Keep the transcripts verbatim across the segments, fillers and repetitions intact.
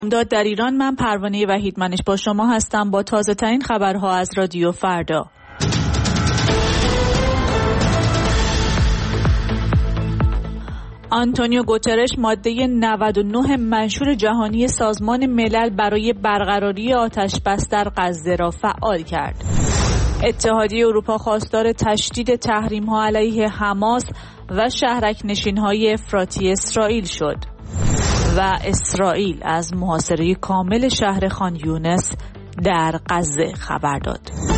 داد در ایران. من پروانه وحیدمنش با شما هستم با تازه ترین خبرها از رادیو فردا. آنتونیو گوترش ماده نود و نه منشور جهانی سازمان ملل برای برقراری آتش‌بس در غزه را فعال کرد. اتحادیه اروپا خواستار تشدید تحریم‌ها علیه حماس و شهرک‌نشین‌های افراطی اسرائیل شد و اسرائیل از محاصره کامل شهر خان یونس در غزه خبر داد.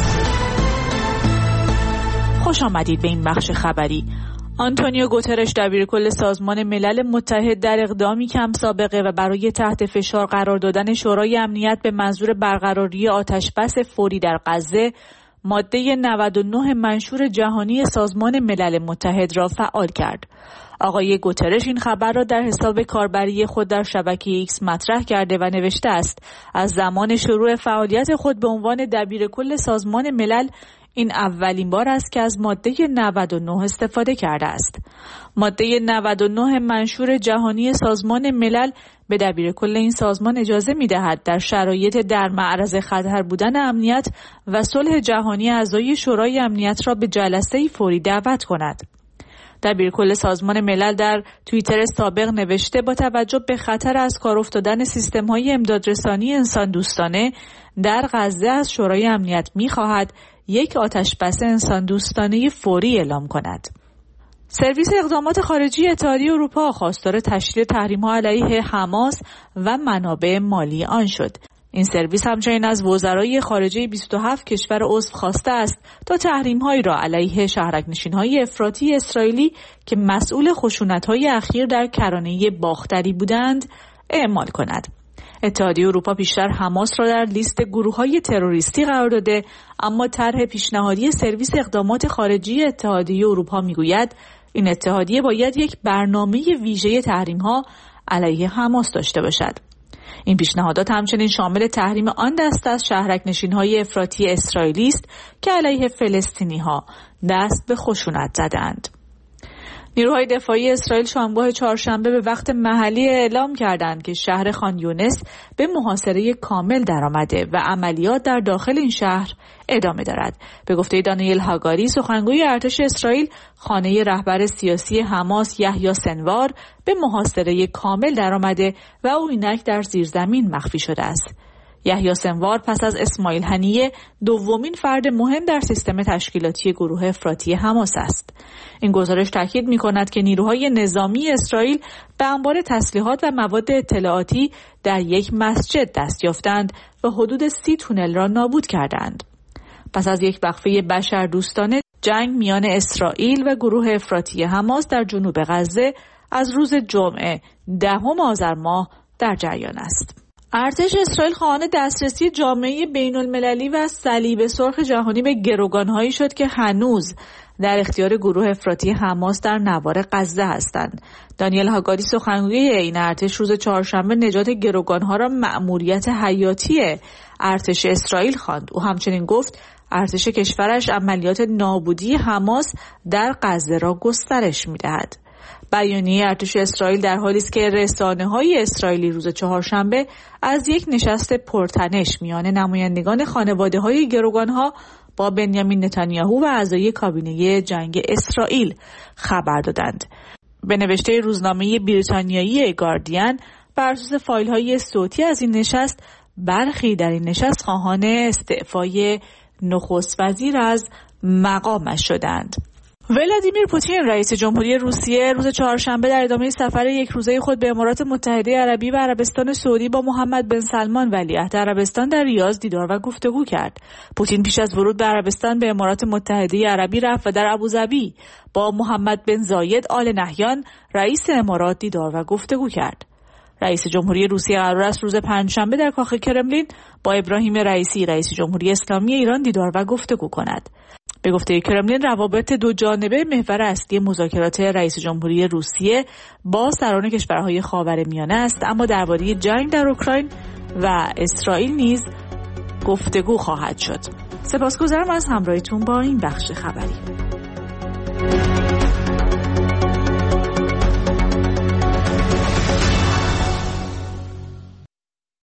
خوش آمدید به این بخش خبری. آنتونیو گوترش دبیرکل سازمان ملل متحد در اقدامی کم سابقه و برای تحت فشار قرار دادن شورای امنیت به منظور برقراری آتش‌بس فوری در غزه ماده نود و نه منشور جهانی سازمان ملل متحد را فعال کرد. آقای گوترش این خبر را در حساب کاربری خود در شبکه ایکس مطرح کرده و نوشته است از زمان شروع فعالیت خود به عنوان دبیرکل سازمان ملل این اولین بار است که از ماده نود و نه استفاده کرده است. ماده نود و نه منشور جهانی سازمان ملل به دبیرکل این سازمان اجازه می‌دهد در شرایط در معرض خطر بودن امنیت و صلح جهانی اعضای شورای امنیت را به جلسه فوری دعوت کند. دبیرکل سازمان ملل در توییتر سابق نوشته با توجه به خطر از کار افتادن سیستم‌های امدادرسانی انسان دوستانه در غزه از شورای امنیت می‌خواهد یک آتش‌بس انسان دوستانه فوری اعلام کند. سرویس اقدامات خارجی اتحادیه اروپا خواستار تشدید تحریم‌ها علیه حماس و منابع مالی آن شد. این سرویس همچنین از وزرای خارجه بیست و هفت کشور عضو خواسته است تا تحریم‌هایی را علیه شهرک‌نشین‌های افراطی اسرائیلی که مسئول خشونت‌های اخیر در کرانه باختری بودند اعمال کند. اتحادیه اروپا پیشتر حماس را در لیست گروه‌های تروریستی قرار داده، اما طرح پیشنهادی سرویس اقدامات خارجی اتحادیه اروپا می‌گوید این اتحادیه باید یک برنامه ویژه تحریم‌ها علیه حماس داشته باشد. این پیشنهادات همچنین شامل تحریم آن دسته از شهرک‌نشین‌های افراطی اسرائیلی است که علیه فلسطینی‌ها دست به خشونت زدند. نیروهای دفاعی اسرائیل شامگاه چهارشنبه به وقت محلی اعلام کردند که شهر خان یونس به محاصره کامل درآمده و عملیات در داخل این شهر ادامه دارد. به گفته دانیل هاگاری سخنگوی ارتش اسرائیل، خانه رهبر سیاسی حماس یحیی سنوار به محاصره کامل درآمده و او اینک در زیرزمین مخفی شده است. یحیی سنوار پس از اسماعیل هنیه دومین فرد مهم در سیستم تشکیلاتی گروه افراطی حماس است. این گزارش تاکید می‌کند که نیروهای نظامی اسرائیل به انبار تسلیحات و مواد اطلاعاتی در یک مسجد دست یافتند و حدود سی تونل را نابود کردند. پس از یک وقفه بشردوستانه، جنگ میان اسرائیل و گروه افراطی حماس در جنوب غزه از روز جمعه دهم آذر ماه در جریان است. ارتش اسرائیل خواهان دسترسی جامعه بین‌المللی و صلیب سرخ جهانی به گروگان‌هایی شد که هنوز در اختیار گروه افراطی حماس در نوار غزه هستند. دانیل هاگاری سخنگوی این ارتش روز چهارشنبه نجات گروگان‌ها را مأموریت حیاتی ارتش اسرائیل خواند. او همچنین گفت ارتش کشورش عملیات نابودی حماس در غزه را گسترش می‌دهد. بیانیه ارتش اسرائیل در حالی است که رسانه‌های اسرائیلی روز چهارشنبه از یک نشست پرتنش میان نمایندگان خانواده‌های گروگان‌ها با بنیامین نتانیاهو و اعضای کابینه جنگ اسرائیل خبر دادند. به نوشته روزنامه بریتانیایی گاردین، بر اساس فایل‌های صوتی از این نشست، برخی در این نشست خواهان استعفای نخست وزیر از مقامش شدند. ولادیمیر پوتین رئیس جمهوری روسیه روز چهارشنبه در ادامه سفر یک روزه خود به امارات متحده عربی و عربستان سعودی با محمد بن سلمان ولیعهد عربستان در ریاض دیدار و گفتگو کرد. پوتین پیش از ورود به عربستان به امارات متحده عربی رفت و در ابوظبی با محمد بن زاید آل نهیان رئیس امارات دیدار و گفتگو کرد. رئیس جمهوری روسیه قرار است روز پنجشنبه در کاخ کرملین با ابراهیم رئیسی رئیس جمهوری اسلامی ایران دیدار و گفتگو کند. به گفته کرملین روابط دو جانبه محور اصلی مذاکرات رئیس جمهوری روسیه با سران کشورهای خاورمیانه است، اما درباره جنگ در اوکراین و اسرائیل نیز گفتگو خواهد شد. سپاسگزارم از همراهیتون با این بخش خبری.